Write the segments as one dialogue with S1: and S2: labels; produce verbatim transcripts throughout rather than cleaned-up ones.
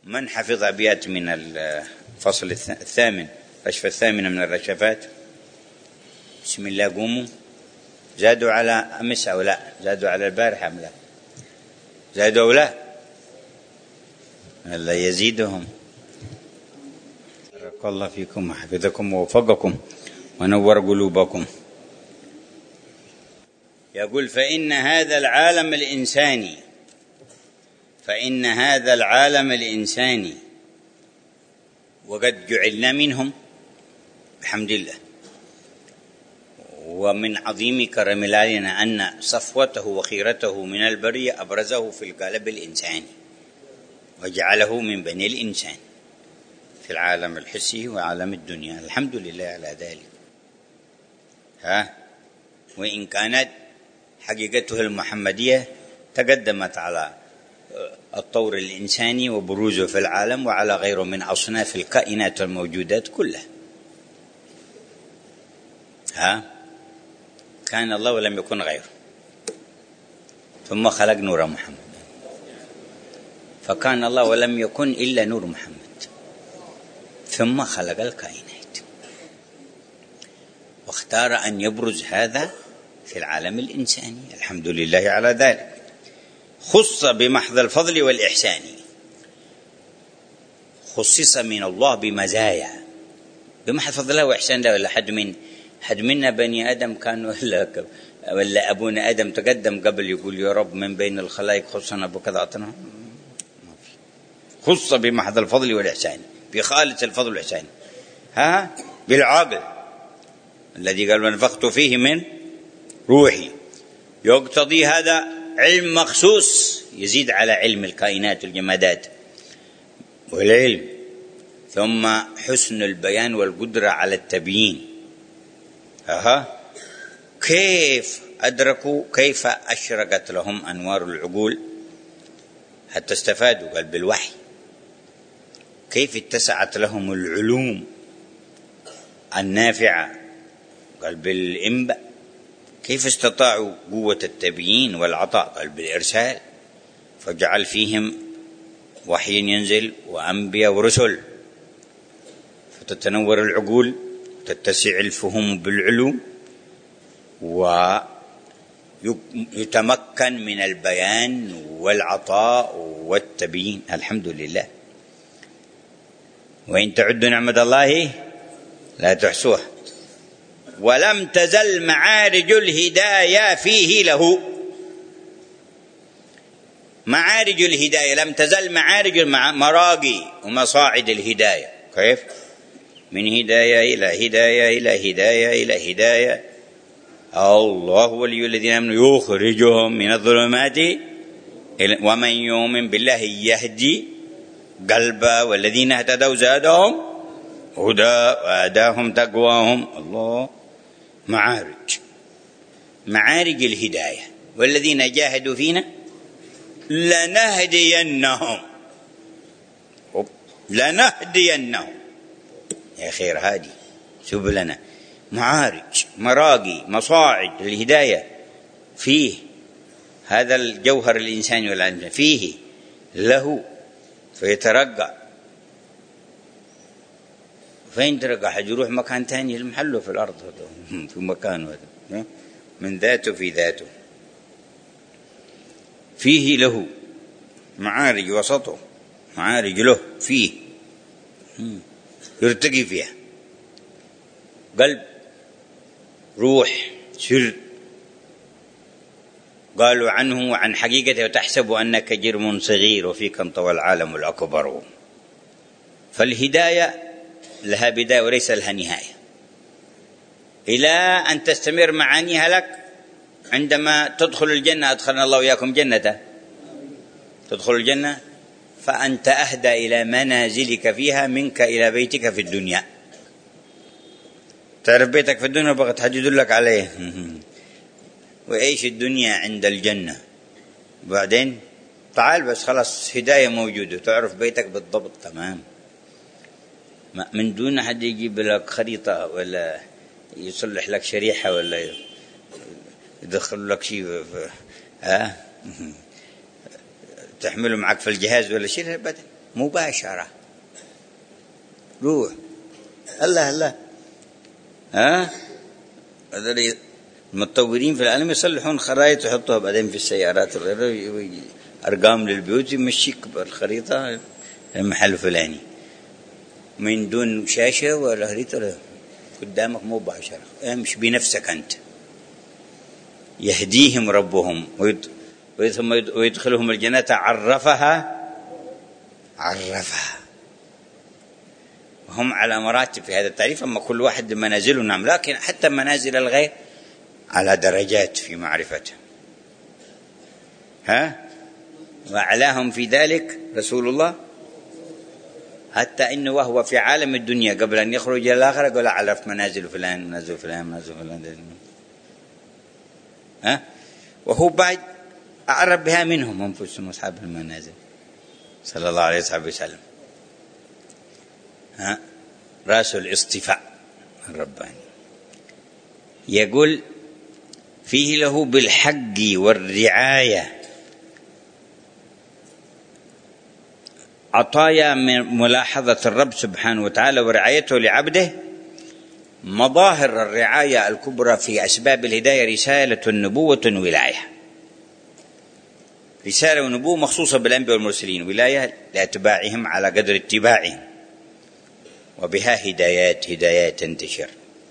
S1: من حفظ أبيات من الفصل الثامن، رشفة الثامنة من الرشفات؟ بسم الله قوموا. زادوا على أمس أو لا؟ زادوا على البارحة أم لا؟ زادوا أو لا؟ الله يزيدهم. بارك الله فيكم وحفظكم ووفقكم ونور قلوبكم. يقول: فإن هذا العالم الإنساني فإن هذا العالم الإنساني وقد جعلنا منهم بحمد الله، ومن عظيم كرم الله أن صفوته وخيرته من البرية أبرزه في القالب الإنساني وجعله من بني الإنسان في العالم الحسي وعالم الدنيا. الحمد لله على ذلك. ها وإن كانت حقيقته المحمدية تقدمت على الطور الإنساني وبروزه في العالم وعلى غيره من أصناف الكائنات والموجودات كلها. ها كان الله ولم يكن غيره، ثم خلق نور محمد، فكان الله ولم يكن إلا نور محمد، ثم خلق الكائنات، واختار أن يبرز هذا في العالم الإنساني. الحمد لله على ذلك. خص بمحض الفضل والإحسان، خصص من الله بمزايا بمحض فضل الله وإحسان. ده ولا حد من حد منا بني آدم كان ولا ولا أبونا آدم تقدم قبل يقول يا رب من بين الخلائق خصنا بكذا أعطنا؟ خص بمحض الفضل والإحسان، بخالص الفضل والإحسان، ها بالعقل الذي قال ونفخت فيه من روحي. يقتضي هذا علم مخصوص يزيد على علم الكائنات والجمادات والعلم، ثم حسن البيان والقدرة على التبيين. أها كيف أدركوا، كيف أشرقت لهم أنوار العقول حتى استفادوا؟ قال بالوحي. كيف اتسعت لهم العلوم النافعة؟ قال بالإنباء. كيف استطاعوا قوة التبيين والعطاء؟ قال بالإرسال، فجعل فيهم وحي ينزل وأنبياء ورسل، فتتنور العقول وتتسع الفهم بالعلوم ويتمكن من البيان والعطاء والتبيين. الحمد لله. وإن تعدوا نعمة الله لا تحصوها. ولم تزل معارج الهداية فيه له. معارج الهداية لم تزل معارج مراقي ومصاعد الهداية. كيف؟ من هداية إلى هداية إلى هداية إلى هداية. الله ولي الذين آمنوا يخرجهم من الظلمات ومن يؤمن بالله يهدي قلبه والذين اهتدوا زادهم هدى وآتاهم تقواهم. الله معارج معارج الهداية. والذين جاهدوا فينا لنهدينهم لنهدينهم يا خير هادي سبلنا. معارج مراقي مصاعد الهداية فيه هذا الجوهر الإنساني والعلم فيه له، فيترقى. فين ترقى؟ حد يروح مكان تاني المحله في الأرض في مكانه هذا من ذاته في ذاته. فيه له معارج وسطه، معارج له فيه يرتقي فيها قلب روح سر. قالوا عنه وعن حقيقته وتحسب أنك جرم صغير وفيك انطوى العالم الأكبر. فالهداية لها بداية وليس لها نهاية، إلى أن تستمر معانيها لك عندما تدخل الجنة. أدخلنا الله وإياكم جنته. تدخل الجنة فأنت أهدى إلى منازلك فيها منك إلى بيتك في الدنيا. تعرف بيتك في الدنيا بغت حد يدلك عليه وإيش الدنيا عند الجنة. بعدين تعال بس خلاص هداية موجودة تعرف بيتك بالضبط تمام، من دون حد يجيب لك خريطة ولا يصلح لك شريحة ولا يدخل لك شيء ها تحمله معك في الجهاز ولا شيء. بدل مباشرة. روح الله الله. ها هذول المتطورين في العالم يصلحون خرائط يحطوها بعدين في السيارات وغيره، أرقام للبيوت يمشيك بالخريطة المحل الفلاني من دون شاشة ولا خريطة قدامك مباشرة. امش بنفسك أنت. يهديهم ربهم ثم ويدخلهم الجنة عرفها عرفها. وهم على مراتب في هذا التعريف، أما كل واحد منازله نعم، لكن حتى منازل الغير على درجات في معرفته. ها وأعلاهم في ذلك رسول الله، حتى إنه وهو في عالم الدنيا قبل أن يخرج إلى الآخرة قال أعرف منازل فلان منازل فلان منازل فلان، ها وهو بعد أعرف بها منهم أنفسهم أصحاب المنازل صلى الله عليه وسلم. ها رأس الاصطفاء الرباني يقول فيه له بالحق والرعاية عطايا من ملاحظة الرب سبحانه وتعالى ورعايته لعبده. مظاهر الرعاية الكبرى في أسباب الهداية رسالة النبوة ولاية. رسالة ونبوة مخصوصة بالأنبياء والمرسلين، ولاية لأتباعهم على قدر اتباعهم، وبها هدايات هدايات تنتشر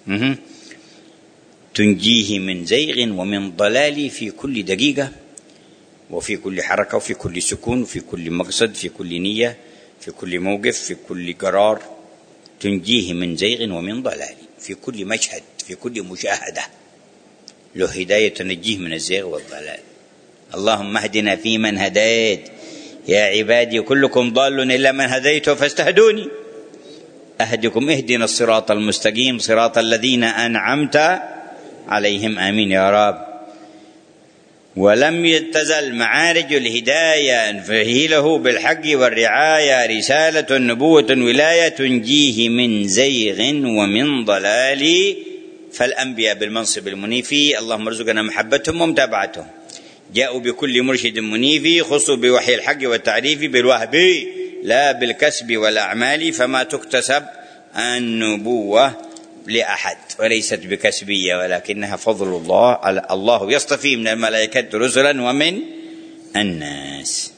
S1: تنجيه من زيغ ومن ضلال في كل دقيقة وفي كل حركة وفي كل سكون وفي كل مقصد في كل نية في كل موقف في كل قرار. تنجيه من زيغ ومن ضلال في كل مشهد في كل مشاهدة له هداية تنجيه من الزيغ والضلال. اللهم اهدنا فيمن هديت يا عبادي كلكم ضال إلا من هديته فاستهدوني أهدكم اهدنا الصراط المستقيم صراط الذين أنعمت عليهم آمين يا رب. ولم تزل معارج الهداية فهي له بالحق والرعاية رسالة النبوة ولاية تنجيه من زيغ ومن ضلال. فالأنبياء بالمنصب المنيفي اللهم ارزقنا محبتهم ومتابعتهم جاءوا بكل مرشد منيفي، خصوا بوحي الحق والتعريف بالوهب لا بالكسب والأعمال، فما تكتسب النبوة لأحد وليست بكسبية ولكنها فضل الله. الله يصطفي من الملائكة رسلا ومن الناس.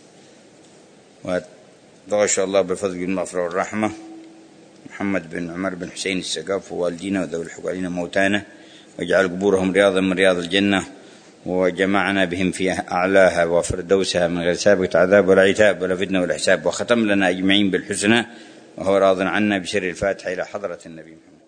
S1: وإن الله بفضل المغفرة والرحمة محمد بن عمر بن حسين السقاف ووالدينا وذوي الحقوق علينا موتانا، واجعل قبورهم رياضا من رياض الجنة، وجمعنا بهم في أعلاها وفردوسها من غير سابقة عذاب ولا عتاب ولا فتنة ولا حساب، وختم لنا أجمعين بالحسنى وهو راض عنا بسر الفاتحة إلى حضرة النبي محمد.